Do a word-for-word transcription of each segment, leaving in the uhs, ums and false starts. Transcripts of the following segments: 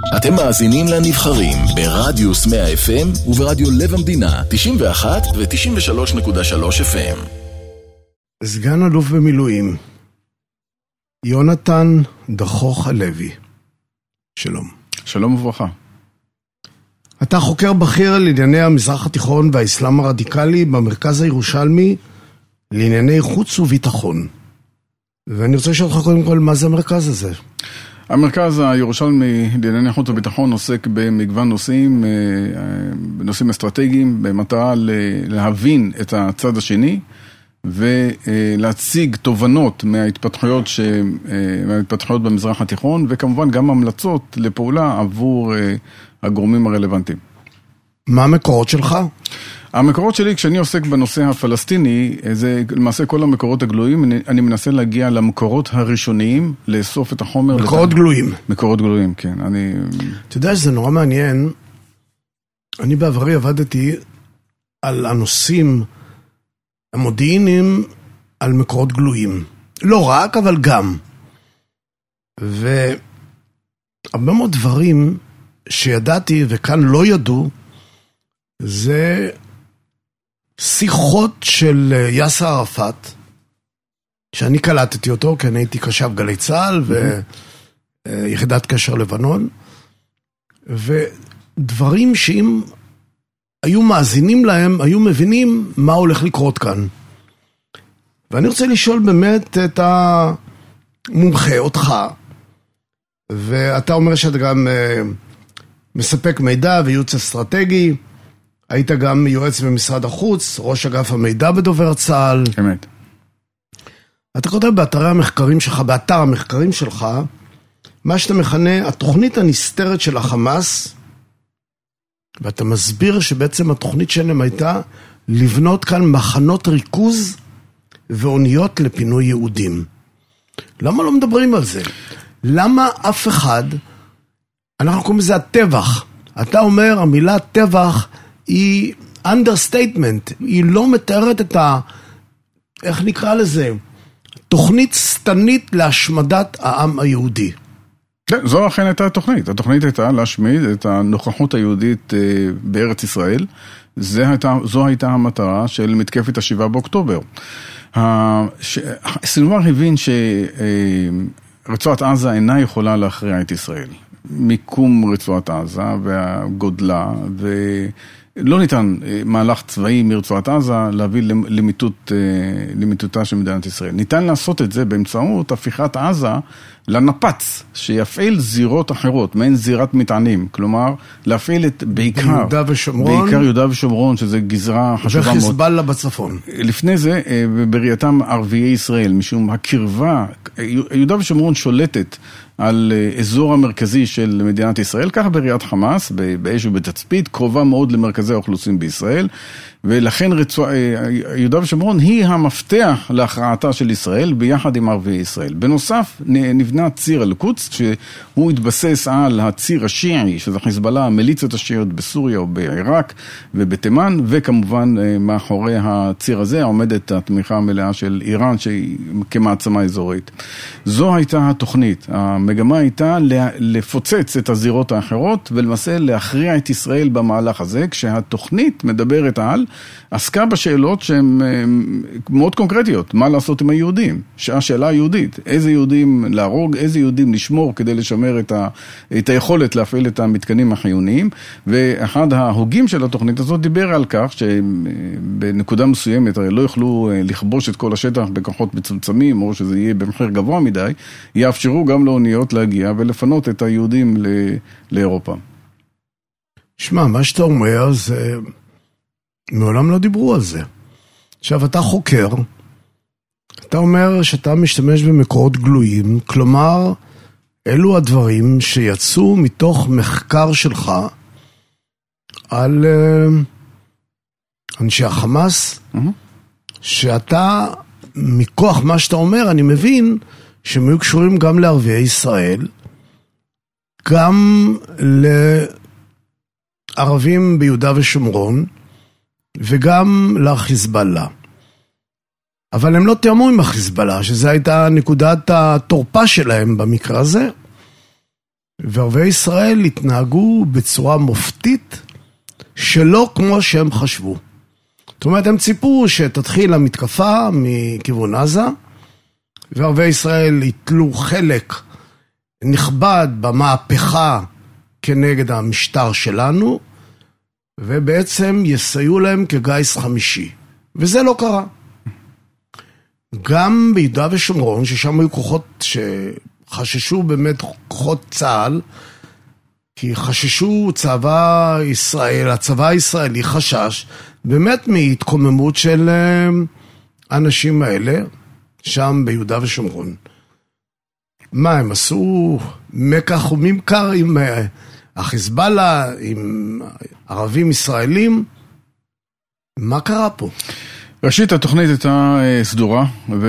אתם מאזינים לנבחרים ברדיוס מאה אף אם וברדיו לב המדינה תשעים ואחת ו-תשעים ושלוש נקודה שלוש אף אם. סגן אלוף במילואים יונתן דחוך הלוי, שלום. שלום וברכה. אתה חוקר בכיר לענייני המזרח התיכון והאסלאם הרדיקלי במרכז הירושלמי לענייני חוץ וביטחון. ואני רוצה לשאול לך קודם כל, מה זה המרכז הזה? המרכז הירושלמי לענייני חוץ וביטחון עוסק במגוון נושאים, נושאים אסטרטגיים, במטרה להבין את הצד השני, ולהציג תובנות מההתפתחויות, ש... מההתפתחויות במזרח התיכון, וכמובן גם המלצות לפעולה עבור הגורמים הרלוונטיים. מה המקורות שלך? המקורות שלי, כשאני עוסק בנושא הפלסטיני, זה למעשה כל המקורות הגלויים, אני, אני מנסה להגיע למקורות הראשוניים, לאסוף את החומר. מקורות לת... גלויים. מקורות גלויים, כן. אני... אתה יודע שזה נורא מעניין. אני בעברי עבדתי על הנושאים המודיעיניים על מקורות גלויים. לא רק, אבל גם. והרבה מאוד דברים שידעתי וכאן לא ידעו, זה שיחות של יאסר ערפאת, שאני קלטתי אותו, כי אני הייתי קשב גלי צהל ויחידת קשר לבנון, ודברים שאם היו מאזינים להם, היו מבינים מה הולך לקרות כאן. ואני רוצה לשאול באמת את המומחה, אותך, ואתה אומר שאתה גם מספק מידע וייעוץ אסטרטגי, היית גם יועץ במשרד החוץ, ראש אגף המידע בדובר צה"ל. אמת. אתה כותב באתרי המחקרים שלך, באתר המחקרים שלך, מה שאתה מכנה התוכנית הנסתרת של החמאס, ואתה מסביר שבעצם התוכנית שלהם הייתה לבנות כאן מחנות ריכוז ואוניות לפינוי יהודים. למה לא מדברים על זה? למה אף אחד, אנחנו קוראים לזה הטבח, אתה אומר המילה טבח היא understatement, היא לא מתארת את ה... איך נקרא לזה? תוכנית סתנית להשמדת העם היהודי. כן, זו אכן הייתה התוכנית. התוכנית הייתה להשמיד את הנוכחות היהודית בארץ ישראל. זו הייתה, זו הייתה המטרה של מתקפת השבעה באוקטובר. סינואר הבין שרצועת עזה אינה יכולה להכריע את ישראל. מיקום רצועת עזה והגודלה, ולא ניתן מהלך צבאי מרצועת עזה להביא למיטוט, למיטוטה של מדינת ישראל. ניתן לעשות את זה באמצעות הפיכת עזה לנפץ, שיפעיל זירות אחרות, מעין זירת מטענים, כלומר, להפעיל את בעיקר, יהודה ושומרון, בעיקר יהודה ושומרון, שזה גזרה חשובה מאוד. וחיזבאללה בצפון. לפני זה, בראייתם ערביי ישראל, משום הקרבה, יהודה ושומרון שולטת על אזור המרכזי של מדינת ישראל, כך בראיית חמאס, באש ובתצפית, קרובה מאוד למרכזי האוכלוסין בישראל, ולכן רצוע, יהודה ושומרון היא המפתח להכרעתה של ישראל ביחד עם ערביי ישראל. בנוסף, נבנה ציר אל-קודס, שהוא התבסס על הציר השיעי, שזה חיזבאללה, המיליציות השיעיות בסוריה או בעיראק ובתימן, וכמובן מאחורי הציר הזה עומדת התמיכה המלאה של איראן, שהיא כמעצמה אזורית. זו הייתה התוכנית. המגמה הייתה לפוצץ את הזירות האחרות, ולמעשה להכריע את ישראל במהלך הזה, כשהתוכנית מדברת על עסקה בשאלות שהן מאוד קונקרטיות, מה לעשות עם היהודים, השאלה היהודית, איזה יהודים להרוג, איזה יהודים לשמור כדי לשמר את, ה, את היכולת להפעיל את המתקנים החיוניים, ואחד ההוגים של התוכנית הזאת דיבר על כך שבנקודה מסוימת הרי לא יוכלו לכבוש את כל השטח בכוחות מצומצמים, או שזה יהיה במחיר גבוה מדי, יאפשרו גם לאוניות להגיע ולפנות את היהודים ל, לאירופה. שמע, מה שאתה אומר זה... מעולם לא דיברו על זה. עכשיו, אתה חוקר, אתה אומר שאתה משתמש במקורות גלויים, כלומר, אלו הדברים שיצאו מתוך מחקר שלך על uh, אנשי החמאס, mm-hmm. שאתה, מכוח מה שאתה אומר, אני מבין שהם היו קשורים גם לערביי ישראל, גם לערבים ביהודה ושומרון, וגם לחיזבאללה. אבל הם לא תיאמו עם החיזבאללה, שזו הייתה נקודת התורפה שלהם במקרה הזה. וערבי ישראל התנהגו בצורה מופתית, שלא כמו שהם חשבו. זאת אומרת, הם ציפו שתתחיל המתקפה מכיוון עזה, וערבי ישראל יתלו חלק נכבד במהפכה כנגד המשטר שלנו, ובעצם יסייעו להם כגייס חמישי. וזה לא קרה. גם ביהודה ושומרון, ששם היו כוחות שחששו באמת כוחות צה"ל, כי חששו צבא ישראל, הצבא הישראלי חשש, באמת מהתקוממות של האנשים האלה, שם ביהודה ושומרון. מה, הם עשו מקח וממכר עם החיזבאללה, עם ערבים ישראלים? מה קרה פה? ראשית, התוכנית הייתה סדורה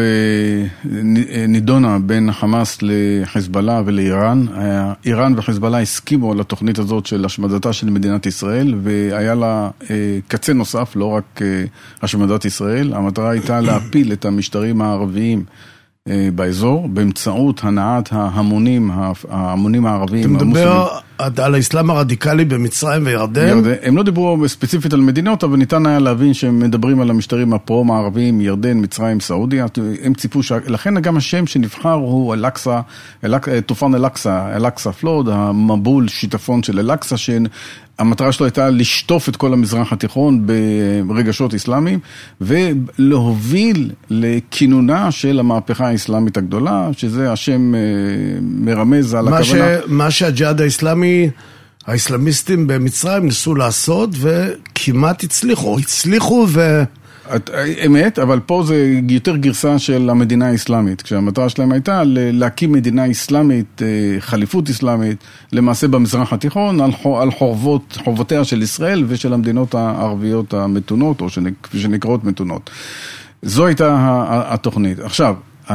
ונידונה בין חמאס לחיזבאללה ולאיראן. איראן וחיזבאללה הסכימו על התוכנית הזאת של השמדתה של מדינת ישראל, והיה לה קצה נוסף, לא רק השמדת ישראל. המטרה הייתה להפיל את המשטרים הערביים באזור, באמצעות הנעת ההמונים, ההמונים הערביים. אתה מדבר על האסלאם הרדיקלי במצרים וירדן? ירדן. הם לא דיברו ספציפית על מדינות, אבל ניתן היה להבין שהם מדברים על המשטרים הפרום הערביים, ירדן, מצרים, סעודיה. הם ציפו ש... לכן גם השם שנבחר הוא אל-אקסה, תופן אל-אקסה, אל-אקסה פלוד, המבול שיטפון של אל-אקסה, שהמטרה שלו הייתה לשטוף את כל המזרח התיכון ברגשות אסלאמיים, ולהוביל לכינונה של המהפכה האסלאמית הגדולה, שזה השם מרמז על הכוונה. ש... מה שהג'יהאד האסלאמי, האסלאמיסטים במצרים ניסו לעשות, וכמעט הצליחו. הצליחו ו... אמת, אבל פה זה יותר גרסה של המדינה האסלאמית, כשהמטרה שלהם הייתה להקים מדינה אסלאמית, חליפות אסלאמית, למעשה במזרח התיכון, על חורבות, חורבותיה של ישראל ושל המדינות הערביות המתונות, או שנקראות מתונות. זו הייתה התוכנית. עכשיו,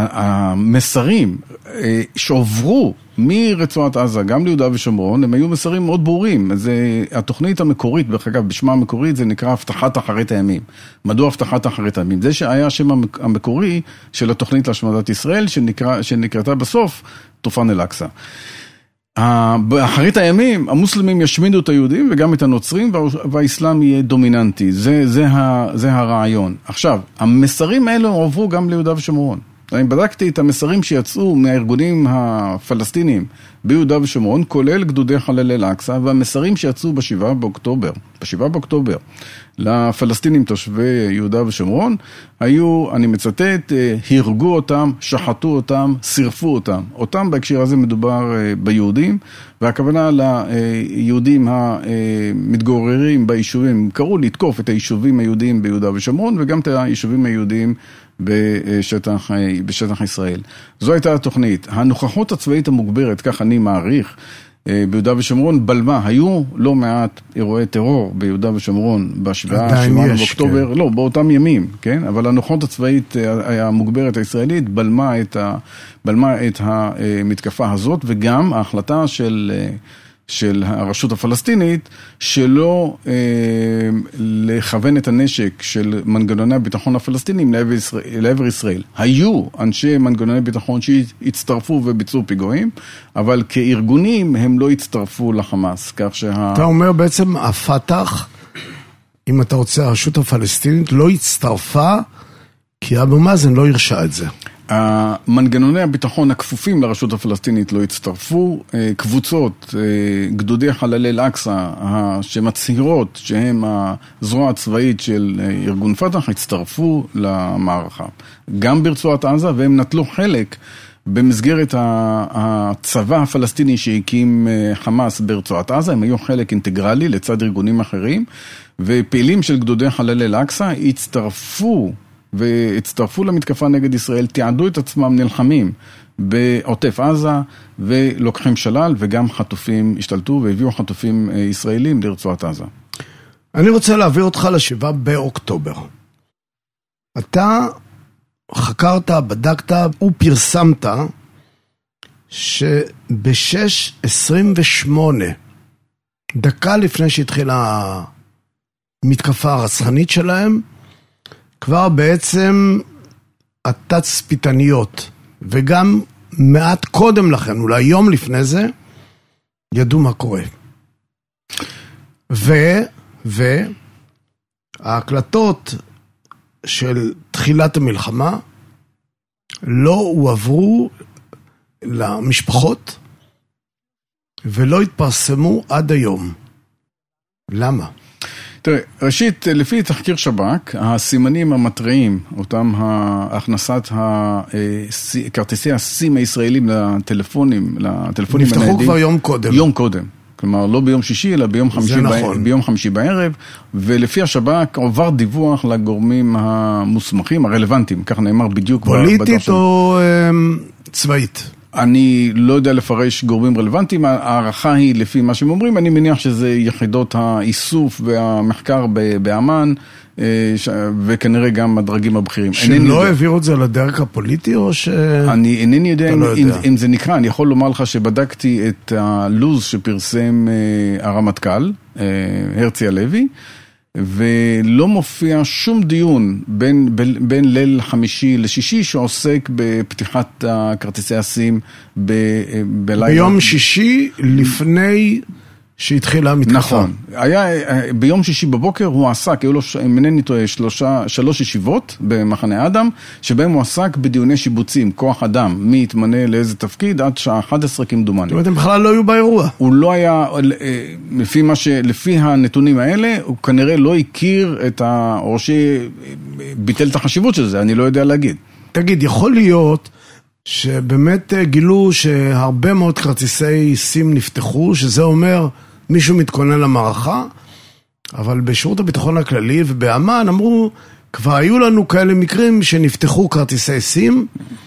המסרים שעוברו מרצועת עזה, גם ליהודה ושומרון, הם היו מסרים מאוד ברורים. זה, התוכנית המקורית, אגב, בשמה המקורית, זה נקרא הבטחת אחרית הימים. מדוע הבטחת אחרית הימים? זה שהיה השם המקורי של התוכנית להשמדת ישראל, שנקרא, שנקראתה בסוף תופן אל-אקסה. באחרית הימים, המוסלמים ישמידו את היהודים וגם את הנוצרים, והאסלאם יהיה דומיננטי. זה, זה, זה הרעיון. עכשיו, המסרים האלו עוברו גם ליהודה ושומרון. אני בדקתי את המסרים שיצאו מהארגונים הפלסטיניים ביהודה ושומרון, כולל גדודי חללי אל-אקסה, והמסרים שיצאו בשבעה באוקטובר, בשבעה באוקטובר, לפלסטינים תושבי יהודה ושומרון, היו, אני מצטט, הרגו אותם, שחטו אותם, שרפו אותם. אותם בהקשר הזה מדובר ביהודים, והכוונה ליהודים המתגוררים ביישובים, קראו לתקוף את היישובים היהודיים ביהודה ושומרון, וגם את היישובים היהודיים בשטח, בשטח ישראל. זו הייתה התוכנית. הנוכחות הצבאית המוגברת, כך אני מעריך, ביהודה ושומרון בלמה, היו לא מעט אירועי טרור ביהודה ושומרון בשבעה באוקטובר, כן. לא, באותם ימים, כן? אבל הנוכחות הצבאית המוגברת הישראלית בלמה את, ה, בלמה את המתקפה הזאת, וגם ההחלטה של... של הרשות הפלסטינית, שלא אה, לכוון את הנשק של מנגנוני הביטחון הפלסטינים לעבר ישראל, לעבר ישראל. היו אנשי מנגנוני ביטחון שהצטרפו וביצעו פיגועים, אבל כארגונים הם לא הצטרפו לחמאס, כך שה... אתה אומר בעצם הפתח, אם אתה רוצה, הרשות הפלסטינית לא הצטרפה, כי אבו מאזן לא הרשה את זה. המנגנוני הביטחון הכפופים לרשות הפלסטינית לא הצטרפו, קבוצות, גדודי חללי אל-אקסה שמצהירות שהם הזרוע הצבאית של ארגון פתח, הצטרפו למערכה. גם ברצועת עזה, והם נטלו חלק במסגרת הצבא הפלסטיני שהקים חמאס ברצועת עזה, הם היו חלק אינטגרלי לצד ארגונים אחרים, ופעילים של גדודי חללי אל-אקסה הצטרפו והצטרפו למתקפה נגד ישראל, תיעדו את עצמם נלחמים בעוטף עזה, ולוקחים שלל, וגם חטופים השתלטו, והביאו חטופים ישראלים לרצועת עזה. אני רוצה להעביר אותך לשבעה באוקטובר. אתה חקרת, בדקת ופרסמת, שב-שש עשרים ושמונה, דקה לפני שהתחילה המתקפה הרצחנית שלהם, כבר בעצם התצפיתניות, וגם מעט קודם לכן, אולי יום לפני זה, ידעו מה קורה. ו, ו, ההקלטות של תחילת המלחמה לא הועברו למשפחות ולא התפרסמו עד היום. למה? תראה, ראשית, לפי תחקיר שב"כ, הסימנים המטריים, אותם הכנסת כרטיסי הסים הישראלים לטלפונים, לטלפונים נפתחו הניידים, כבר יום קודם. יום קודם. כלומר, לא ביום שישי, אלא ביום חמישי, נכון. ב... ביום חמישי בערב, ולפי השב"כ עובר דיווח לגורמים המוסמכים, הרלוונטיים, כך נאמר בדיוק. פוליטית או צבאית? אני לא יודע לפרש גורמים רלוונטיים, הערכה היא לפי מה שהם אומרים, אני מניח שזה יחידות האיסוף והמחקר באמן, וכנראה גם הדרגים הבכירים. שלא העבירו את זה לדרג הפוליטי או ש... אני אינני יודע אם זה נקרא, אני יכול לומר לך שבדקתי את הלוז שפרסם הרמטכ"ל, הרצי הלוי, ולא מופיע שום דיון בין, בין, בין ליל חמישי לשישי שעוסק בפתיחת כרטיסי הסים ב, בלילה. ביום שישי לפני שהתחילה המתקפה. נכון. היה, ביום שישי בבוקר הוא עסק, היו לו, אם אינני טועה, שלושה, שלוש ישיבות במחנה אדם, שבהם הוא עסק בדיוני שיבוצים, כוח אדם, מי יתמנה לאיזה תפקיד, עד שעה אחת עשרה כמדומני. זאת אומרת, הם בכלל לא היו באירוע. הוא לא היה, לפי מה ש, לפי הנתונים האלה, הוא כנראה לא הכיר את ה, או שביטל את החשיבות של זה, אני לא יודע להגיד. תגיד, יכול להיות שבאמת גילו שהרבה מאוד כרטיסי סים נפתחו, שזה אומר מישהו מתכונן למערכה, אבל בשירות הביטחון הכללי ובאמן אמרו, כבר היו לנו כאלה מקרים שנפתחו כרטיסי סים,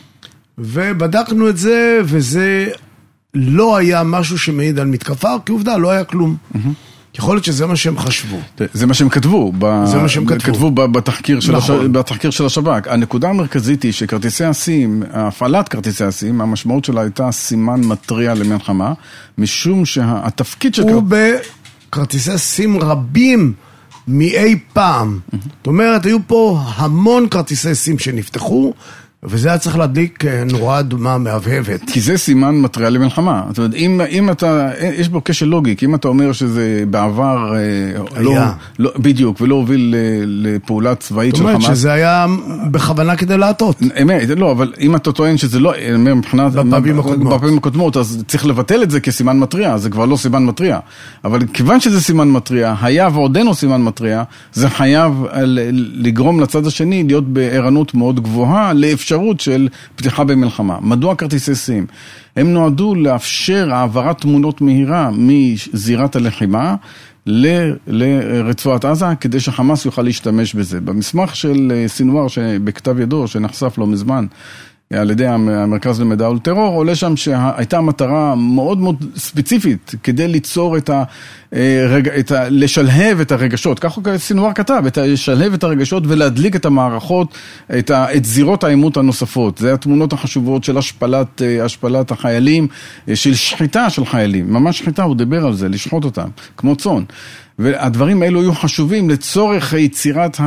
ובדקנו את זה, וזה לא היה משהו שמעיד על מתקפה, כי עובדה, לא היה כלום. יכול להיות שזה מה שהם חשבו. זה מה שהם כתבו. זה מה שהם כתבו. כתבו בתחקיר של, נכון. הש... בתחקיר של השב"כ. הנקודה המרכזית היא שכרטיסי הסים, הפעלת כרטיסי הסים, המשמעות שלה הייתה סימן מטריע למלחמה, משום שהתפקיד של... הוא בכרטיסי סים רבים מאי פעם. זאת אומרת, היו פה המון כרטיסי סים שנפתחו, וזה היה צריך להדליק נורה אדומה מהבהבת. כי זה סימן מטריע למלחמה. זאת אומרת, אם, אם אתה, יש בו קשר לוגי, אם אתה אומר שזה בעבר, לא, לא, בדיוק, ולא הוביל לפעולה צבאית של חמאס. זאת אומרת שזה היה בכוונה כדי להטות. אמת, לא, אבל אם אתה טוען שזה לא, מבחינת, בפעמים הקודמות. בפעמים הקודמות, אז צריך לבטל את זה כסימן מטריע, זה כבר לא סימן מטריע. אבל כיוון שזה סימן מטריע, היה ועודנו סימן מטריע, זה חייב לגרום לצד השני להיות בערנות מאוד גבוהה, לאפשר של פתיחה במלחמה. מדוע כרטיסי סים? הם נועדו לאפשר העברת תמונות מהירה מזירת הלחימה ל- לרצועת עזה, כדי שחמאס יוכל להשתמש בזה. במסמך של סינואר שבכתב ידו, שנחשף לא מזמן, על ידי המרכז למידע על טרור, עולה שם שהייתה מטרה מאוד מאוד ספציפית, כדי ליצור את ה... את ה... לשלהב את הרגשות, כך סינואר כתב, את ה... לשלהב את הרגשות ולהדליק את המערכות, את, ה... את זירות העימות הנוספות. זה התמונות החשובות של השפלת, השפלת החיילים, של שחיטה של חיילים, ממש שחיטה, הוא דיבר על זה, לשחוט אותם, כמו צאן. והדברים האלו היו חשובים לצורך יצירת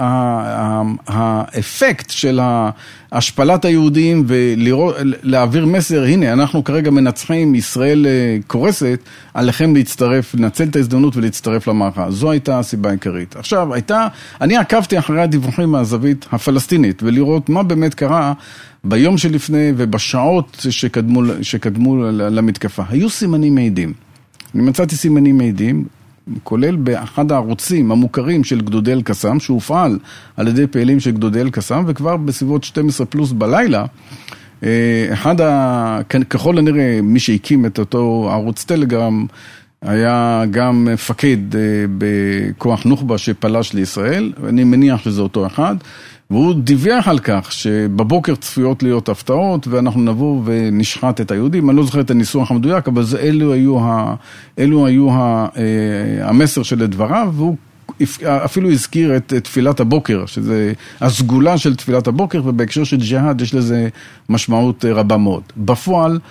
האפקט של השפלת היהודים ולהעביר מסר, הנה אנחנו כרגע מנצחים, ישראל קורסת, עליכם להצטרף, לנצל את ההזדמנות ולהצטרף למערכה. זו הייתה הסיבה העיקרית. עכשיו, הייתה, אני עקבתי אחרי הדיווחים מהזווית הפלסטינית ולראות מה באמת קרה ביום שלפני ובשעות שקדמו, שקדמו למתקפה. היו סימנים מעידים. אני מצאתי סימנים מעידים, כולל באחד הערוצים המוכרים של גדודי אל-קסאם, שהופעל על ידי פעילים של גדודי אל-קסאם, וכבר בסביבות שתים עשרה פלוס בלילה, אחד ה... ככל הנראה, מי שהקים את אותו ערוץ טלגרם, היה גם מפקד בכוח נוח'בה שפלש לישראל, ואני מניח שזה אותו אחד, והוא דיווח על כך שבבוקר צפויות להיות הפתעות, ואנחנו נבוא ונשחט את היהודים. אני לא זוכר את הניסוח המדויק, אבל זה, אלו היו, ה, אלו היו ה, המסר של דבריו, והוא אפילו הזכיר את תפילת הבוקר, שזה הסגולה של תפילת הבוקר, ובהקשר של ג'יהאד יש לזה משמעות רבה מאוד. בפועל,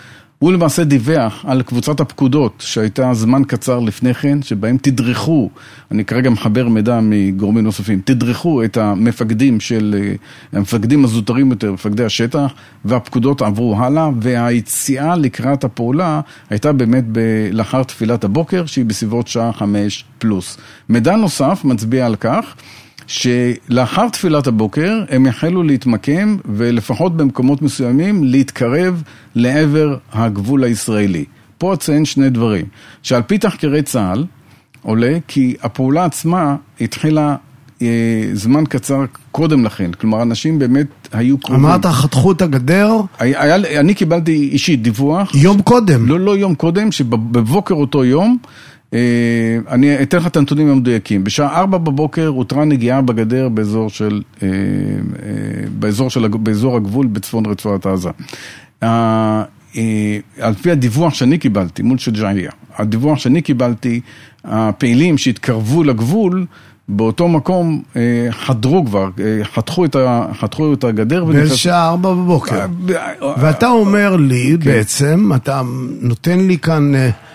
הוא למעשה דיווח על קבוצת הפקודות שהייתה זמן קצר לפני כן, שבהם תדרכו, אני כרגע מחבר מידע מגורמים נוספים, תדרכו את המפקדים של, המפקדים הזוטרים יותר, מפקדי השטח, והפקודות עברו הלאה, והיציאה לקראת הפעולה הייתה באמת ב- לאחר תפילת הבוקר, שהיא בסביבות שעה חמש פלוס. מידע נוסף מצביע על כך, שלאחר תפילת הבוקר הם החלו להתמקם ולפחות במקומות מסוימים להתקרב לעבר הגבול הישראלי. פה אציין שני דברים, שעל פי תחקירי צה"ל עולה כי הפעולה עצמה התחילה אה, זמן קצר קודם לכן, כלומר אנשים באמת היו קרובים. אמרת חתכו את הגדר? היה, היה, אני קיבלתי אישית דיווח. יום קודם? לא, לא יום קודם, שבבוקר אותו יום, אני אתן לך את הנתונים המדויקים. בשעה ארבע בבוקר הותרה נגיעה בגדר באזור של, באזור של, באזור הגבול בצפון רצועת עזה. על פי הדיווח שאני קיבלתי, מול שג'אעיה, הדיווח שאני קיבלתי, הפעילים שהתקרבו לגבול, באותו מקום חדרו כבר, חתכו את, חתכו את הגדר. בשעה ארבע בבוקר. ואתה אומר לי, בעצם, אתה נותן לי כאן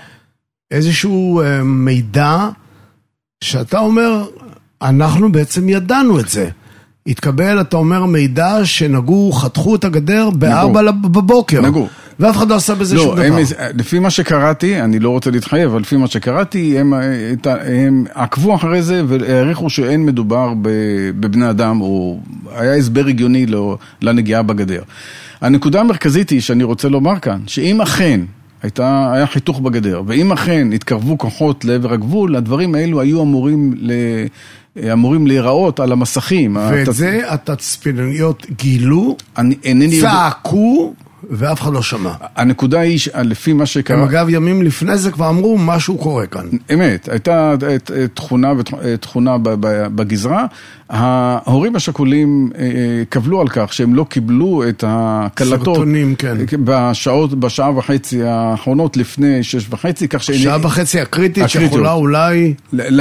איזשהו מידע שאתה אומר, אנחנו בעצם ידענו את זה. התקבל, אתה אומר, מידע שנגעו, חתכו את הגדר בארבע בבוקר. נגעו. ואף אחד לא עשה בזה לא, שום דבר. הם, לפי מה שקראתי, אני לא רוצה להתחייב, אבל לפי מה שקראתי, הם, הם עקבו אחרי זה והעריכו שאין מדובר בבני אדם, או היה הסבר הגיוני לנגיעה בגדר. הנקודה המרכזית היא שאני רוצה לומר כאן, שאם אכן הייתה, היה חיתוך בגדר, ואם אכן התקרבו כוחות לעבר הגבול, הדברים האלו היו אמורים ל... אמורים להיראות על המסכים. ואת זה התצפיניות גילו, צעקו, ואף אחד לא שמע. הנקודה היא, לפי מה שקרה... הם אגב ימים לפני זה כבר אמרו, משהו קורה כאן. אמת, הייתה תכונה, תכונה בגזרה. ההורים השכולים קבלו על כך שהם לא קיבלו את הקלטות. סרטונים, כן. בשעות, בשעה וחצי האחרונות לפני שש וחצי, כך ש... שעה וחצי הקריטית שיכולה אולי...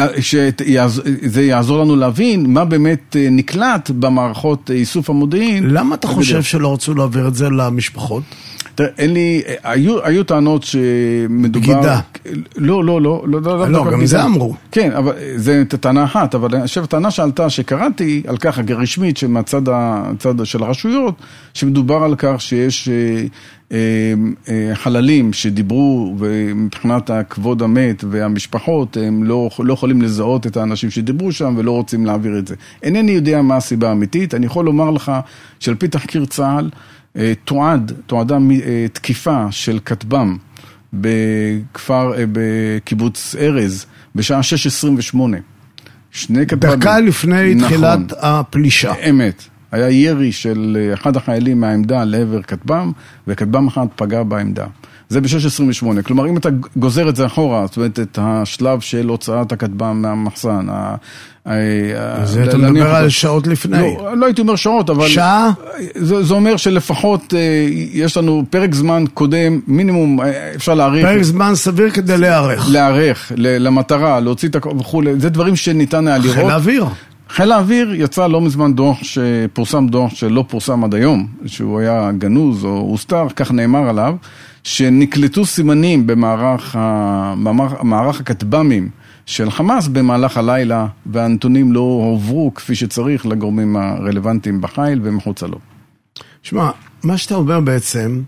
שזה יעזור לנו להבין מה באמת נקלט במערכות איסוף המודיעין. למה אתה חושב שלא רצו להעביר את זה למשפחות? תראה, אין לי, היו, היו טענות שמדובר... בגידה. לא, לא, לא, לא, לא, לא, גם זה אמרו. כן, אבל זה טענה אחת, אבל אני חושב, טענה שעלתה שקראתי על כך, הרשמית, שמהצד הצד של הרשויות, שמדובר על כך שיש אה, אה, חללים שדיברו, ומבחינת הכבוד המת והמשפחות, הם לא, לא יכולים לזהות את האנשים שדיברו שם, ולא רוצים להעביר את זה. אינני יודע מה הסיבה האמיתית, אני יכול לומר לך, שעל פי תחקיר צה"ל, תועד, תועדה תקיפה של כטב"ם בכפר, בקיבוץ ארז, בשעה שש עשרים ושמונה. שני כטב"מים. דקה לפני נכון, תחילת הפלישה. אמת. היה ירי של אחד החיילים מהעמדה לעבר כטב"ם, וכטב"ם אחד פגע בעמדה. זה ב-שש עשרים ושמונה. כלומר, אם אתה גוזר את זה אחורה, זאת אומרת, את השלב של הוצאת הכטב"ם מהמחסן, זה אתה מדבר על שעות לפני. לא, לא הייתי אומר שעות, אבל... שעה? זה, זה אומר שלפחות יש לנו פרק זמן קודם, מינימום, אפשר להעריך... פרק זמן סביר כדי להערך. להערך, למטרה, להוציא את הכל וכו'. זה דברים שניתן היה לראות. חיל האוויר. חיל האוויר יצא לא מזמן דוח, שפורסם דוח שלא פורסם עד היום, שהוא היה גנוז או הוסתר, כך נאמר עליו, שנקלטו סימנים במערך, מערך הכטב"מים של חמאס במהלך הלילה, והנתונים לא הועברו כפי שצריך לגורמים הרלוונטיים בחיל ומחוצה לו. שמע, מה שאתה אומר בעצם,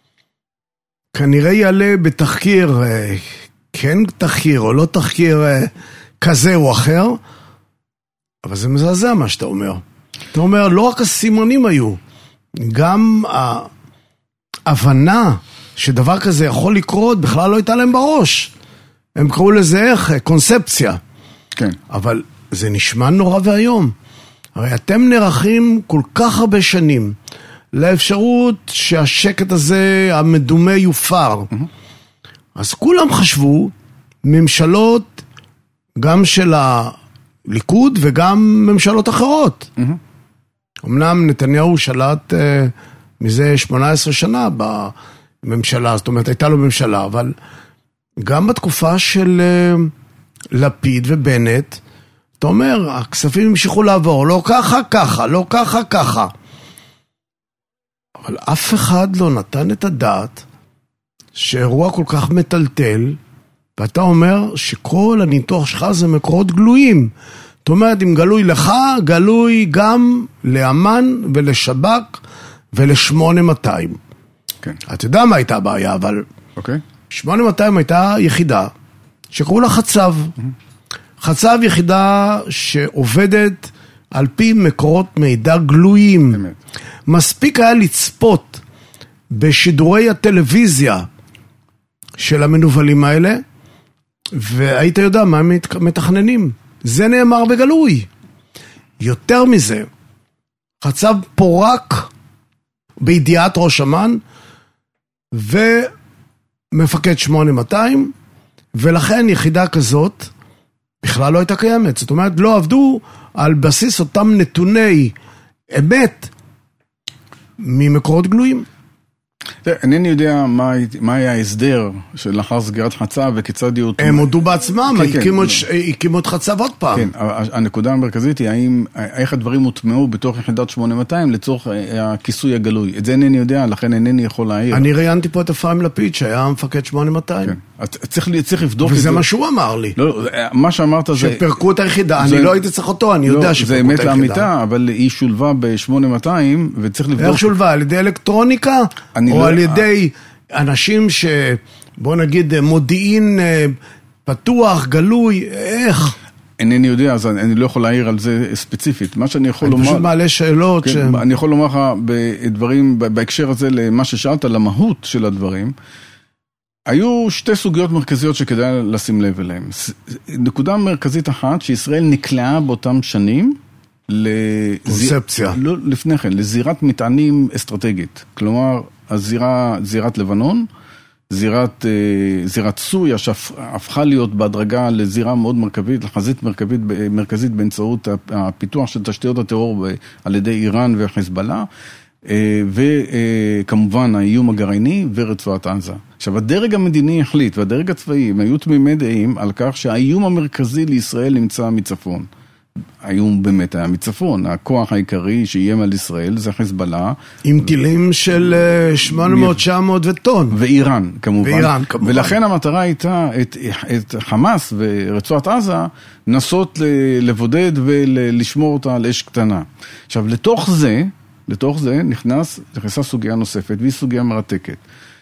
כנראה יעלה בתחקיר, כן תחקיר או לא תחקיר כזה או אחר, אבל זה מזעזע מה שאתה אומר. אתה אומר, לא רק הסימונים היו, גם ההבנה שדבר כזה יכול לקרות, בכלל לא הייתה להם בראש. הם קראו לזה איך? קונספציה. כן. אבל זה נשמע נורא והיום. הרי אתם נערכים כל כך הרבה שנים לאפשרות שהשקט הזה המדומה יופר. Mm-hmm. אז כולם חשבו, ממשלות גם של הליכוד וגם ממשלות אחרות. Mm-hmm. אמנם נתניהו שלט אה, מזה שמונה עשרה שנה בממשלה, זאת אומרת הייתה לו ממשלה, אבל גם בתקופה של אה, לפיד ובנט, אתה אומר, הכספים המשיכו לעבור, לא ככה, ככה, לא ככה, ככה. אבל אף אחד לא נתן את הדעת שאירוע כל כך מטלטל, ואתה אומר שכל הניתוח שלך זה מקורות גלויים. זאת אומרת, אם גלוי לך, גלוי גם לאמן ולשב"כ ול-שמונה מאתיים. כן. אתה יודע מה הייתה הבעיה, אבל... אוקיי. שמונה מאתיים הייתה יחידה שקראו לה חצב. חצב יחידה שעובדת על פי מקורות מידע גלויים. באמת. מספיק היה לצפות בשידורי הטלוויזיה של המנובלים האלה, והיית יודע מה הם מתכננים. זה נאמר בגלוי. יותר מזה, חצב פורק בידיעת ראש אמ"ן, ומפקד שמונה מאתיים, ולכן יחידה כזאת בכלל לא הייתה קיימת. זאת אומרת, לא עבדו על בסיס אותם נתוני אמת ממקורות גלויים. אינני יודע מה, מה היה ההסדר שלאחר סגירת חצב וכיצד יהיו... הם הודו בעצמם, הקימו את חצב עוד פעם. כן, הנקודה המרכזית היא האם, איך הדברים הוטמעו בתוך יחידת שמונה מאתיים לצורך הכיסוי הגלוי. את זה אינני יודע, לכן אינני יכול להעיר. אני ראיינתי פה את אפרים לפיד שהיה מפקד שמונה מאתיים. כן, צריך, צריך לבדוק את זה. וזה מה שהוא אמר לי. לא, מה שאמרת זה... שפרקו את היחידה, אני לא הייתי צריך אותו, אני יודע שפרקו את היחידה. זה אמת לאמיתה, אבל היא שולבה ב-שמונה מאתיים, וצריך לבדוק... איך שולבה? על ידי אלקטרוניקה? או על ידי אנשים ש... בוא נגיד מודיעין פתוח, גלוי, איך? אינני יודע, אז אני לא יכול להעיר על זה ספציפית. מה שאני יכול לומר... אני פשוט מעלה שאלות ש... אני יכול לומר לך בדברים, בהקשר הזה למה ששאלת, למהות של הדברים. היו שתי סוגיות מרכזיות שכדאי לשים לב אליהן. נקודה מרכזית אחת, שישראל נקלעה באותם שנים, קונספציה. לא, לפני כן, לזירת מטענים אסטרטגית. כלומר, הזירה, זירת לבנון, זירת, זירת סוריה, שהפכה להיות בהדרגה לזירה מאוד מרכבית, לחזית מרכבית, מרכזית באמצעות הפיתוח של תשתיות הטרור על ידי איראן וחיזבאללה, וכמובן האיום הגרעיני ורצועת עזה. עכשיו, הדרג המדיני החליט, והדרג הצבאי, הם היו תמימי דעים על כך שהאיום המרכזי לישראל נמצא מצפון. האיום באמת היה מצפון, הכוח העיקרי שאיים על ישראל זה חיזבאללה. עם טילים של שמונה מאות תשע מאות וטון. ואיראן, כמובן. ואיראן, כמובן. ולכן המטרה הייתה את, את חמאס ורצועת עזה נסות לבודד ולשמור אותה על אש קטנה. עכשיו, לתוך זה, לתוך זה נכנס, נכנסה סוגיה נוספת, והיא סוגיה מרתקת.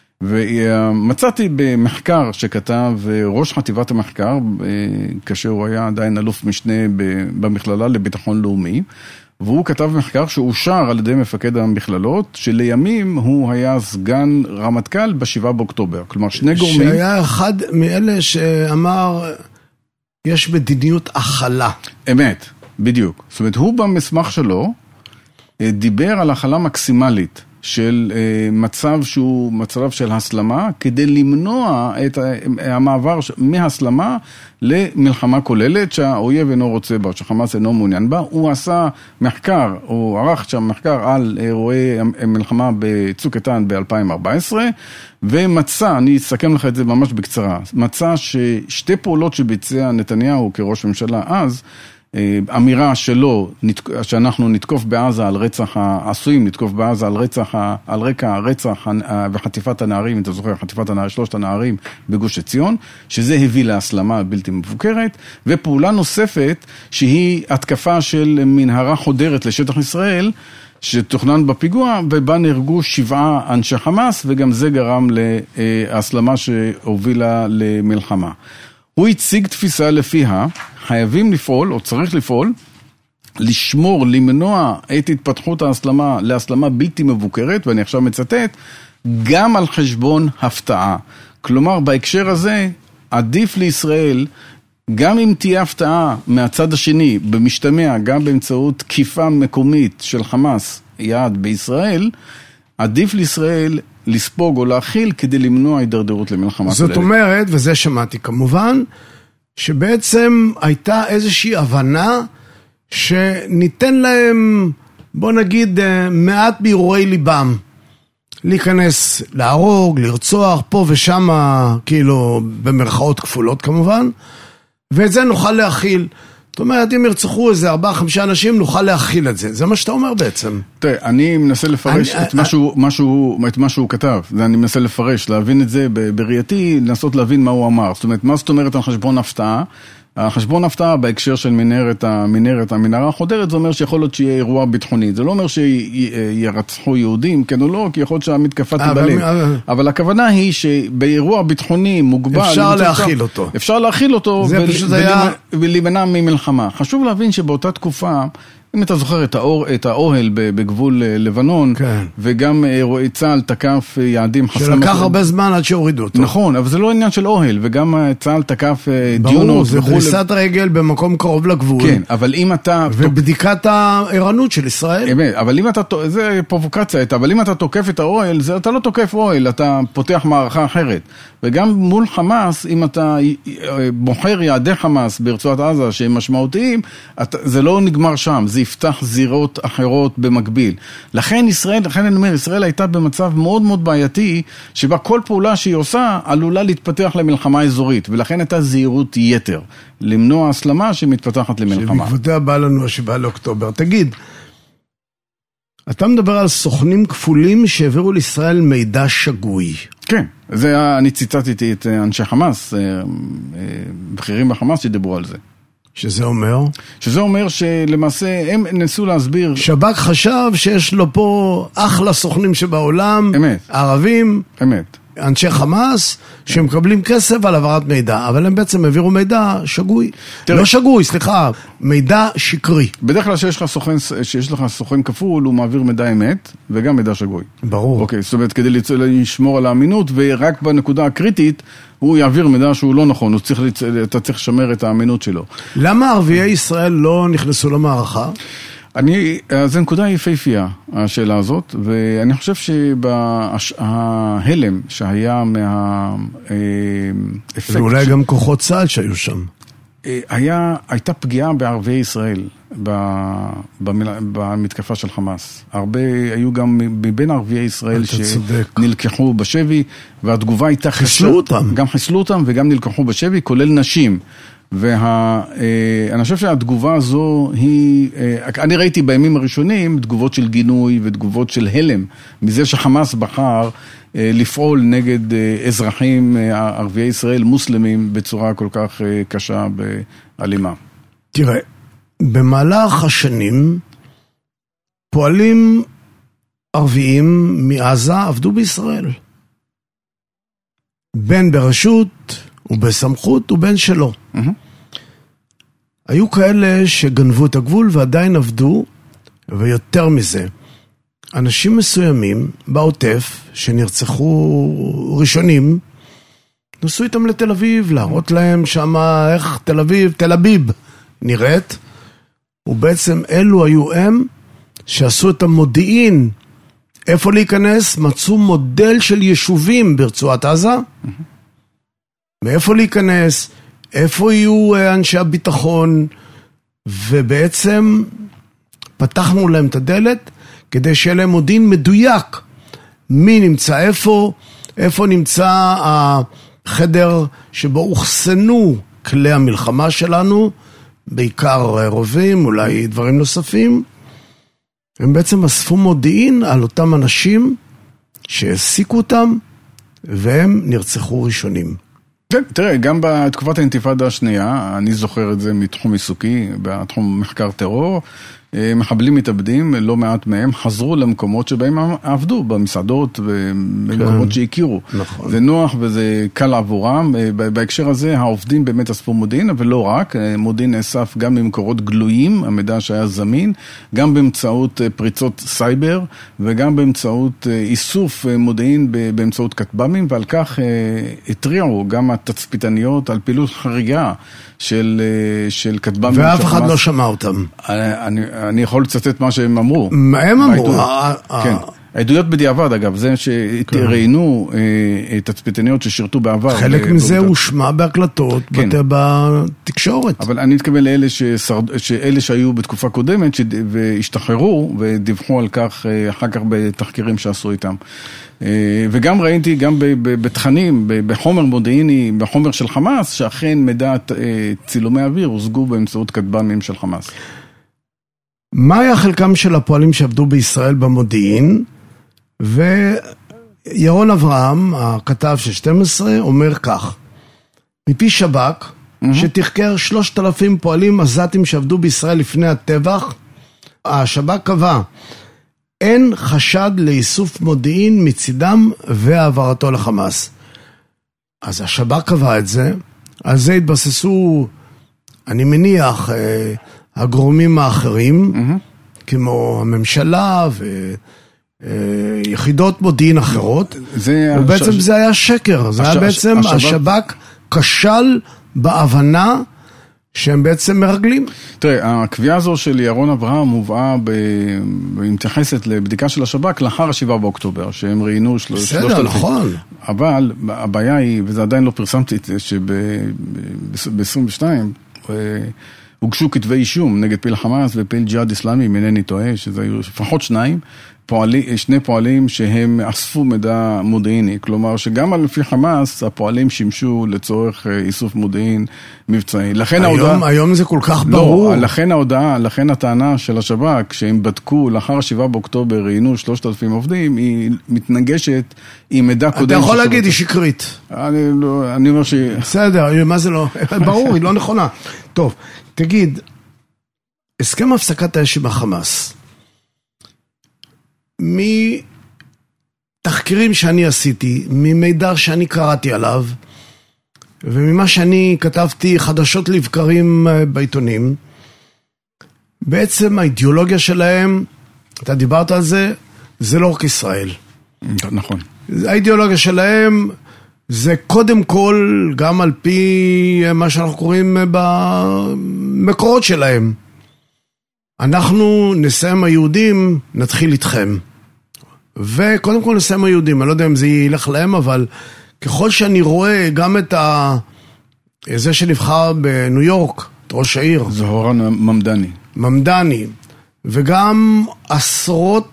ומצאתי במחקר שכתב ראש חטיבת המחקר, כאשר הוא היה עדיין אלוף משנה במכללה לביטחון לאומי, והוא כתב מחקר שאושר על ידי מפקד המכללות, שלימים הוא היה סגן רמטכ"ל בשבעה באוקטובר. כלומר, שני גורמים... שהיה אחד מאלה שאמר, יש מדיניות החלה. אמת, בדיוק. זאת אומרת, הוא במסמך שלו דיבר על החלה מקסימלית. של מצב שהוא מצב של הסלמה, כדי למנוע את המעבר מהסלמה למלחמה כוללת שהאויב אינו רוצה בה, שחמאס אינו מעוניין בה. הוא עשה מחקר, הוא ערך שם מחקר על אירועי מלחמה בצוק איתן ב-אלפיים וארבע עשרה, ומצא, אני אסכם לך את זה ממש בקצרה, מצא ששתי פעולות שביצע נתניהו כראש ממשלה אז, אמירה שלו, שאנחנו נתקוף בעזה על רצח העשויים, נתקוף בעזה על רצח, על רקע הרצח וחטיפת הנערים, אם אתה זוכר, חטיפת הנערים, שלושת הנערים בגוש עציון, שזה הביא להסלמה בלתי מבוקרת, ופעולה נוספת שהיא התקפה של מנהרה חודרת לשטח ישראל, שתוכנן בפיגוע, ובה נהרגו שבעה אנשי חמאס, וגם זה גרם להסלמה שהובילה למלחמה. הוא הציג תפיסה לפיה, חייבים לפעול, או צריך לפעול, לשמור, למנוע את התפתחות ההסלמה להסלמה בלתי מבוקרת, ואני עכשיו מצטט, גם על חשבון הפתעה. כלומר, בהקשר הזה, עדיף לישראל, גם אם תהיה הפתעה מהצד השני, במשתמע, גם באמצעות תקיפה מקומית של חמאס, יעד בישראל, עדיף לישראל לספוג או להכיל כדי למנוע הידרדרות למלחמה. זאת אומרת, וזה שמעתי כמובן, שבעצם הייתה איזושהי הבנה שניתן להם, בוא נגיד, מעט בהרהורי ליבם. להיכנס, להרוג, לרצוח, פה ושם, כאילו, במרכאות כפולות כמובן, ואת זה נוכל להכיל. זאת אומרת, אם ירצחו איזה ארבעה, חמישה אנשים, נוכל להכיל את זה. זה מה שאתה אומר בעצם. תראה, אני מנסה לפרש את מה שהוא כתב. אני מנסה לפרש, להבין את זה בראייתי, לנסות להבין מה הוא אמר. זאת אומרת, מה זאת אומרת על חשבון הפתעה? החשבון הפתעה בהקשר של מנהרת, המנהרת, המנהרה החודרת, זה אומר שיכול להיות שיהיה אירוע ביטחוני. זה לא אומר שירצחו יהודים, כן או לא, כי יכול להיות שהמתקפה תיבלם. אבל הכוונה היא שבאירוע ביטחוני מוגבל... אפשר להכיל אותו. אפשר להכיל אותו ולהימנע ממלחמה. חשוב להבין שבאותה תקופה... אם אתה זוכר את, האור, את האוהל בגבול לבנון, כן. וגם אירועי צה"ל תקף יעדים חסרי... שלקח הרבה זמן עד שהורידו אותו. נכון, אבל זה לא עניין של אוהל, וגם צה"ל תקף ברור, דיונות. זה דריסת רגל במקום קרוב לגבול. כן, אבל אם אתה... ובדיקת הערנות של ישראל. אמת, אבל אם אתה... זה פרובוקציה, אבל אם אתה תוקף את האוהל, זה, אתה לא תוקף אוהל, אתה פותח מערכה אחרת. וגם מול חמאס, אם אתה בוחר יעדי חמאס ברצועת עזה שהם משמעותיים, אתה, זה לא נגמר שם, זה יפתח זירות אחרות במקביל. לכן ישראל, לכן אני אומר, ישראל הייתה במצב מאוד מאוד בעייתי, שבה כל פעולה שהיא עושה עלולה להתפתח למלחמה אזורית, ולכן הייתה זהירות יתר, למנוע הסלמה שמתפתחת למלחמה. שבעקבותיה בא לנו השבעה לאוקטובר. תגיד, אתה מדבר על סוכנים כפולים שהעבירו לישראל מידע שגוי. כן, זה, אני ציטטתי את אנשי חמאס, בכירים בחמאס שדיברו על זה. שזה אומר? שזה אומר שלמעשה הם נסו להסביר... שב"כ חשב שיש לו פה אחלה סוכנים שבעולם, אמת. ערבים, אמת. אנשי חמאס, שמקבלים כסף על העברת מידע, אבל הם בעצם העבירו מידע שגוי. תראה, לא שגוי, סליחה, מידע שקרי. בדרך כלל שיש לך סוכן, שיש לך סוכן כפול, הוא מעביר מידע אמת, וגם מידע שגוי. ברור. אוקיי, זאת אומרת, כדי לשמור על האמינות, ורק בנקודה הקריטית, הוא יעביר מידע שהוא לא נכון, הוא צריך, אתה צריך לשמר את האמינות שלו. למה ערביי ישראל לא נכנסו למערכה? אני, זו נקודה יפהפייה, השאלה הזאת, ואני חושב שההלם שהיה מהאפקט... ואולי גם כוחות צה"ל שהיו שם. היה, הייתה פגיעה בערביי ישראל במתקפה של חמאס. הרבה היו גם מבין ערביי ישראל שנלקחו בשבי, והתגובה הייתה... חיסלו אותם. גם חיסלו אותם וגם נלקחו בשבי, כולל נשים. ואני חושב שהתגובה הזו היא, אני ראיתי בימים הראשונים תגובות של גינוי ותגובות של הלם, מזה שחמאס בחר לפעול נגד אזרחים ערביי ישראל מוסלמים בצורה כל כך קשה באלימה. תראה, במהלך השנים פועלים ערביים מעזה עבדו בישראל. בין ברשות ובסמכות ובין שלא. Mm-hmm. היו כאלה שגנבו את הגבול ועדיין עבדו, ויותר מזה, אנשים מסוימים בעוטף שנרצחו ראשונים, נסו איתם לתל אביב, להראות להם שמה איך תל אביב, תל אביב נראית, ובעצם אלו היו הם שעשו את המודיעין, איפה להיכנס, מצאו מודל של יישובים ברצועת עזה, mm-hmm. מאיפה להיכנס, איפה יהיו אנשי הביטחון, ובעצם פתחנו להם את הדלת, כדי שיהיה להם מודיעין מדויק, מי נמצא איפה, איפה נמצא החדר שבו הוחסנו כלי המלחמה שלנו, בעיקר רובים, אולי דברים נוספים, הם בעצם אספו מודיעין על אותם אנשים שהעסיקו אותם, והם נרצחו ראשונים. כן, תראה, גם בתקופת האינתיפאדה השנייה, אני זוכר את זה מתחום עיסוקי, בתחום מחקר טרור, מחבלים מתאבדים, לא מעט מהם, חזרו למקומות שבהם עבדו, במסעדות ובמקומות שהכירו. נכון. זה נוח וזה קל עבורם. בהקשר הזה, העובדים באמת אספו מודיעין, אבל לא רק. מודיעין נאסף גם ממקורות גלויים, המידע שהיה זמין, גם באמצעות פריצות סייבר, וגם באמצעות איסוף מודיעין באמצעות כטב"מים, ועל כך התריעו גם התצפיתניות על פעילות חריגה של, של כטב"מים. ואף אחד לא שמע אותם. אני, אני יכול לצטט מה שהם אמרו. מה הם אמרו? כן. העדויות בדיעבד, אגב, זה שראיינו תצפיתניות ששירתו בעבר. חלק מזה הושמע בהקלטות, בתקשורת. אבל אני מתכוון לאלה שהיו בתקופה קודמת, והשתחררו ודיווחו על כך אחר כך בתחקירים שעשו איתם. וגם ראיתי, גם בתכנים, בחומר מודיעיני, בחומר של חמאס, שאכן מידע צילומי אוויר הושגו באמצעות כטב"מים של חמאס. מה היה חלקם של הפועלים שעבדו בישראל במודיעין? וירון אברהם, הכתב של שתים עשרה, אומר כך, מפי שב"כ, mm-hmm. שתחקר שלושת אלפים פועלים עזתים שעבדו בישראל לפני הטבח, השב"כ קבע, אין חשד לאיסוף מודיעין מצידם והעברתו לחמאס. אז השב"כ קבע את זה, על זה התבססו, אני מניח, הגורמים האחרים, mm-hmm. כמו הממשלה ויחידות מודיעין אחרות, זה ובעצם הש... זה היה שקר, זה הש... היה בעצם השב"כ... השב"כ כשל בהבנה שהם בעצם מרגלים. תראה, הקביעה הזו של ירון אברהם הובאה ומתייחסת לבדיקה של השב"כ לאחר השבעה באוקטובר, שהם ראיינו שלושת אלפים. בסדר, נכון. אבל הבעיה היא, וזה עדיין לא פרסמתי את זה, שב-עשרים ושתיים הוגשו כתבי אישום נגד פעיל חמאס ופעיל ג'יהאד אסלאמי, אם אינני טועה, שזה היו לפחות שניים, פועלי, שני פועלים שהם אספו מידע מודיעיני, כלומר שגם על לפי חמאס הפועלים שימשו לצורך איסוף מודיעין מבצעי. לכן היום, ההודעה... היום זה כל כך ברור. לא, לכן ההודעה, לכן הטענה של השב"כ, שהם בדקו לאחר השבעה באוקטובר, ראיינו שלושת אלפים עובדים, היא מתנגשת עם מידע קודם. אתה יכול להגיד, היא שקרית. אני, לא, אני אומר ש... בסדר, מה זה לא? ברור, היא לא נכונה. טוב, תגיד, הסכם הפסקת האש עם החמאס, מתחקירים שאני עשיתי, ממידע שאני קראתי עליו, וממה שאני כתבתי חדשות לבקרים בעיתונים, בעצם האידיאולוגיה שלהם, אתה דיברת על זה, זה לא רק ישראל. נכון. האידיאולוגיה שלהם זה קודם כל, גם על פי מה שאנחנו קוראים במקורות שלהם. אנחנו נסיים היהודים, נתחיל איתכם. וקודם כל נסיים היהודים, אני לא יודע אם זה ילך להם, אבל ככל שאני רואה גם את ה... זה שנבחר בניו יורק, את ראש העיר. זוהרן ממדני. ממדני. וגם עשרות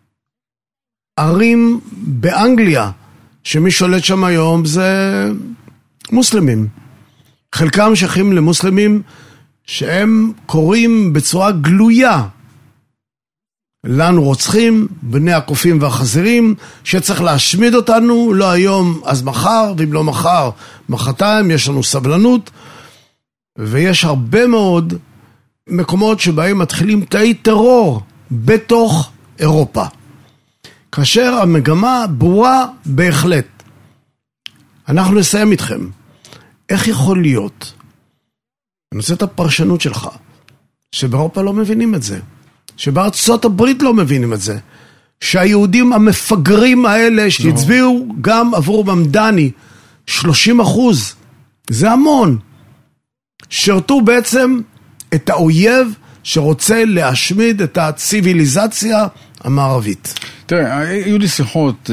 ערים באנגליה, שמי שולט שם היום זה מוסלמים. חלקם שייכים למוסלמים שהם קוראים בצורה גלויה לנו רוצחים, בני הקופים והחזירים, שצריך להשמיד אותנו, לא היום אז מחר, ואם לא מחר, מחרתיים, יש לנו סבלנות, ויש הרבה מאוד מקומות שבהם מתחילים תאי טרור בתוך אירופה. כאשר המגמה ברורה בהחלט. אנחנו נסיים איתכם. איך יכול להיות? אני רוצה את הפרשנות שלך, שבאירופה לא מבינים את זה, שבארצות הברית לא מבינים את זה, שהיהודים המפגרים האלה שהצביעו גם עבור ממדני, שלושים אחוז, זה המון, שרתו בעצם את האויב שרוצה להשמיד את הציביליזציה המערבית. תראה, היו לי שיחות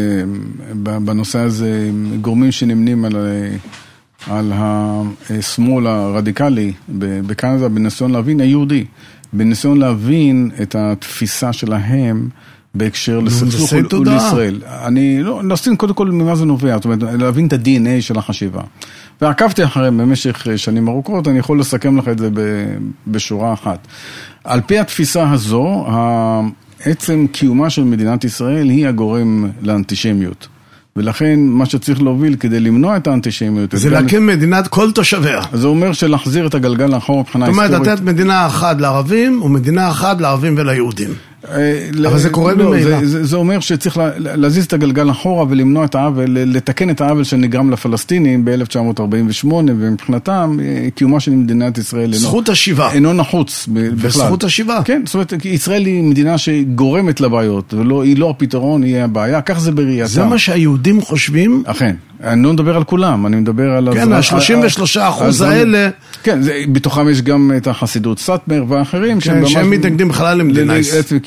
בנושא הזה, גורמים שנמנים על... על השמאל הרדיקלי בקנדה, בניסיון להבין היהודי, בניסיון להבין את התפיסה שלהם בהקשר לסכסוך ולישראל. אני לא, נסתין קודם כל ממה זה נובע, זאת אומרת, להבין את ה-די אן איי של החשיבה. ועקבתי אחריהם במשך שנים ארוכות, אני יכול לסכם לך את זה בשורה אחת. על פי התפיסה הזו, עצם קיומה של מדינת ישראל היא הגורם לאנטישמיות. ולכן מה שצריך להוביל כדי למנוע את האנטישמיות זה להקים מדינת כל תושביה. זה אומר שלהחזיר את הגלגל לאחור מבחינה היסטורית. זאת אומרת, לתת מדינה אחת לערבים ומדינה אחת לערבים וליהודים. אבל זה קורה במילא. זה אומר שצריך להזיז את הגלגל אחורה ולמנוע את העוול, לתקן את העוול שנגרם לפלסטינים ב-אלף תשע מאות ארבעים ושמונה, ומבחינתם קיומה של מדינת ישראל זכות השיבה. אינו נחוץ בכלל. וזכות השיבה. כן, זאת אומרת, ישראל היא מדינה שגורמת לבעיות, והיא לא הפתרון, היא הבעיה, כך זה בראייתם. זה מה שהיהודים חושבים? אכן. אני לא מדבר על כולם, אני מדבר על... כן, ה-שלושים ושלושה אחוז האלה... כן, בתוכם יש גם את החסידות סאטמר ואחרים. כן, שהם מתנגדים בכלל למדינה.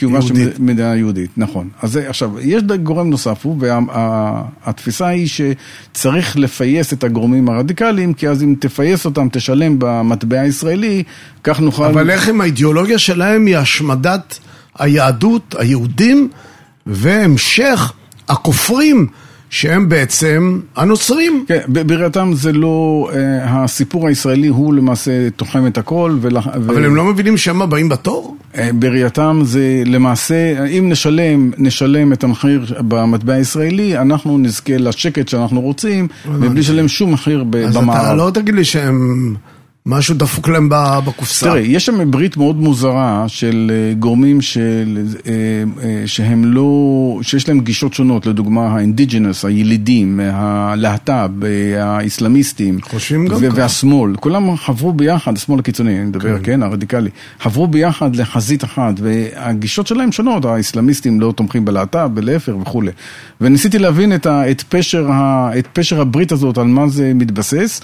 קיומה של מדינה יהודית, נכון. אז עכשיו, יש גורם נוסף, והתפיסה היא שצריך לפייס את הגורמים הרדיקליים, כי אז אם תפייס אותם, תשלם במטבע הישראלי, כך נוכל... אבל איך אם האידיאולוגיה שלהם היא השמדת היהדות, היהודים, והמשך הכופרים, שהם בעצם הנוצרים. כן, בראייתם זה לא, הסיפור הישראלי הוא למעשה תוחם את הכל. אבל הם לא מבינים שהם הבאים בתור? בראייתם זה למעשה, אם נשלם, נשלם את המחיר במטבע הישראלי, אנחנו נזכה לשקט שאנחנו רוצים, ובלי לשלם שום מחיר במערב. אז אתה לא תגיד לי שהם... משהו דפוק להם בקופסה. תראה, יש שם ברית מאוד מוזרה של גורמים של, שהם לא, שיש להם גישות שונות, לדוגמה האינדיג'נס, הילידים, הלהט"ב, האסלאמיסטים, והשמאל, כולם חברו ביחד, השמאל הקיצוני, אני מדבר, כן, הרדיקלי, חברו ביחד לחזית אחת, והגישות שלהם שונות, האסלאמיסטים לא תומכים בלהט"ב, בלהפך וכו'. וניסיתי להבין את, את פשר, את פשר הברית הזאת, על מה זה מתבסס,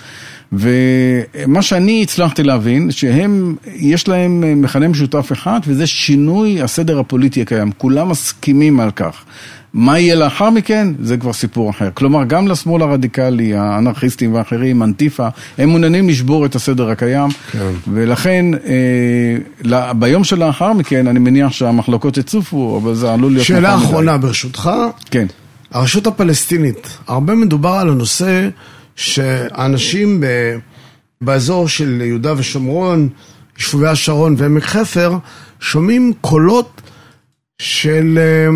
ומה שאני הצלחתי להבין, שהם, יש להם מכנה משותף אחד, וזה שינוי הסדר הפוליטי הקיים. כולם מסכימים על כך. מה יהיה לאחר מכן? זה כבר סיפור אחר. כלומר, גם לשמאל הרדיקלי, האנרכיסטים ואחרים, אנטיפה, הם מעוניינים לשבור את הסדר הקיים, כן. ולכן, אה, ביום שלאחר מכן, אני מניח שהמחלוקות יצופו, אבל זה עלול להיות... שאלה אחרונה, ברשותך. כן. הרשות הפלסטינית, הרבה מדובר על הנושא... שאנשים ב... באזור של יהודה ושומרון, יישובי השרון ועמק חפר, שומעים קולות של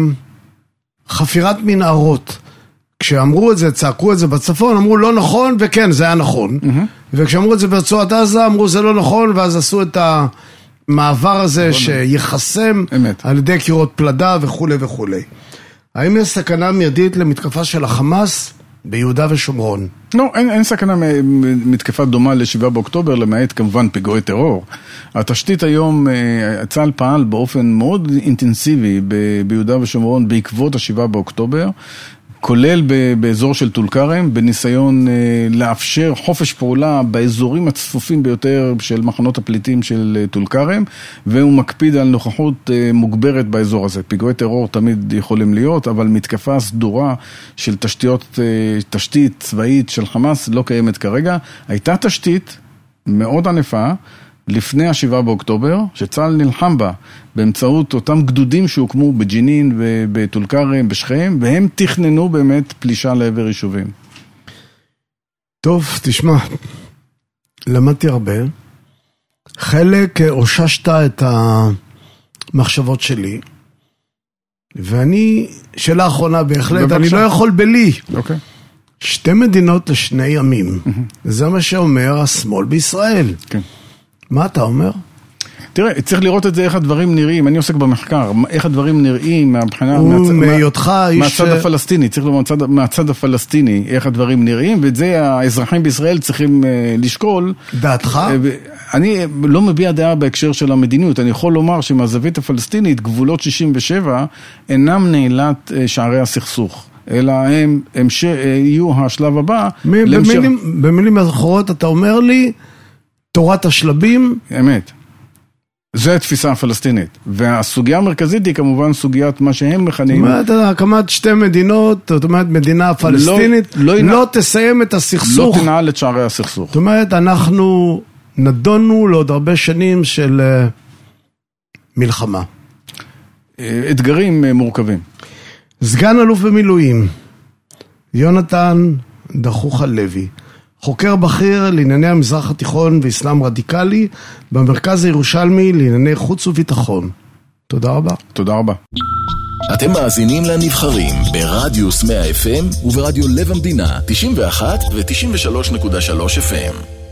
חפירת מנהרות. כשאמרו את זה, צעקו את זה בצפון, אמרו לא נכון, וכן, זה היה נכון. Mm-hmm. וכשאמרו את זה ברצועת עזה, אמרו זה לא נכון, ואז עשו את המעבר הזה שיחסם אמת. על ידי קירות פלדה וכו' וכו'. האם יש סכנה מיידית למתקפה של החמאס ביהודה ושומרון? לא, אין, אין סכנה מתקפה דומה לשבעה באוקטובר, למעט כמובן פיגועי טרור. התשתית היום, צה"ל פעל באופן מאוד אינטנסיבי ביהודה ושומרון בעקבות השבעה באוקטובר, כולל באזור של טול כרם, בניסיון לאפשר חופש פעולה באזורים הצפופים ביותר של מחנות הפליטים של טול כרם, והוא מקפיד על נוכחות מוגברת באזור הזה. פיגועי טרור תמיד יכולים להיות, אבל מתקפה סדורה של תשתיות, תשתית צבאית של חמאס לא קיימת כרגע. הייתה תשתית מאוד ענפה, לפני השבעה באוקטובר, שצה"ל נלחם בה באמצעות אותם גדודים שהוקמו בג'נין ובטול כרם, בשכם, והם תכננו באמת פלישה לעבר יישובים. טוב, תשמע, למדתי הרבה. חלק אוששת את המחשבות שלי, ואני, שאלה האחרונה בהחלט, אני לא יכול בלי. אוקיי. שתי מדינות לשני ימים. זה מה שאומר השמאל בישראל. כן. מה אתה אומר? תראה, צריך לראות את זה, איך הדברים נראים, אני עוסק במחקר, איך הדברים נראים מהבחינה, ומהיותך איש... מהצד הפלסטיני, צריך לומר, מהצד, מהצד הפלסטיני, איך הדברים נראים, ואת זה האזרחים בישראל צריכים uh, לשקול. דעתך? אני לא מביע דעה בהקשר של המדיניות, אני יכול לומר שמהזווית הפלסטינית, גבולות שישים ושבע, אינם נעילת uh, שערי הסכסוך. אלא הם, הם ש... יהיו השלב הבא. במילים, במילים אחרות אתה אומר לי, תורת השלבים. אמת. זו התפיסה הפלסטינית. והסוגיה המרכזית היא כמובן סוגיית מה שהם מכנים. זאת אומרת, הקמת שתי מדינות, זאת אומרת, מדינה פלסטינית, לא, לא, לא תסיים את הסכסוך. לא תנעל את שערי הסכסוך. זאת אומרת, אנחנו נדונו לעוד הרבה שנים של מלחמה. אתגרים מורכבים. סגן אלוף במילואים, יונתן דחוחה לוי, חוקר בכיר לענייני המזרח התיכון ואסלאם רדיקלי במרכז הירושלמי לענייני חוץ וביטחון. תודה רבה. תודה רבה. אתם מאזינים לנבחרים ברדיוס מאה אף אם וברדיו לב המדינה תשעים ואחת ו-תשעים ושלוש נקודה שלוש אף אם.